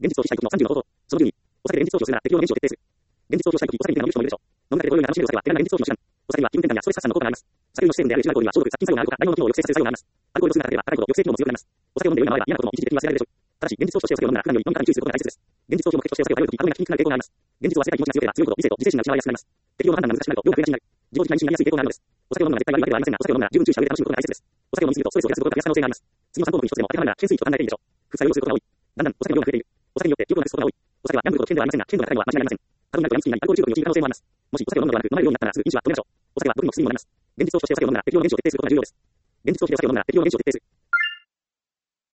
現実逃避したい時の30の方法。その12、お酒で現実逃避をするなら適用の現実を徹底する。現実逃避をしたい時、お酒に手の見る人もいるでしょう。飲みかけで同様に楽しめるお酒は、手が現実逃避の手段。お酒には気分転換やストレス発散の効果があります。酒類の主成分であるエチルアルコールには消毒、殺菌作用があるほか、内容の機能を抑制させる作用があります。アルコール度数が高ければ高いほど抑制機能も強くなります。お酒を飲んで酔いが回れば嫌なことも一時的に忘れられるでしょう。ただし、現実逃避としてお酒を飲むなら普段より飲み方に注意することが大切です。現実逃避を目的としてお酒を頼るとき、過度な筋肉なる傾向があります。現実は世界気持ちが強ければ強いほど理性と自制心が失われやすくなります。適用の判断が難しくなると量が増えがちになる。自動的な認識になりやすい傾向があるのです。お酒を飲むのが絶対悪いわけではありませんが、お酒を飲むなら十分注意した上で楽しむことが大切です。お酒を飲みすぎるとストレスを減らすことが増やす可能性があります。次の参考文一つでも当てはまるなら危険水域と考えていいでしょう。副作用をすることが多い。だんだんお酒の量が増えている。お酒によって記憶をなくすことが多い。お酒はギャンブルと危険ではありませんが、危険度が高いのは間違いありません。過度になると病みつきになり、アルコール中毒に陥る可能性もあります。もしお酒を飲むのではなく飲まれるようになったらすぐ飲酒は止めましょう。お酒は毒にも薬にもなります。現実逃避としてお酒を飲むなら適用の原子を徹底することが重要です。現実逃避でお酒を飲むなら適用の原子を徹底する。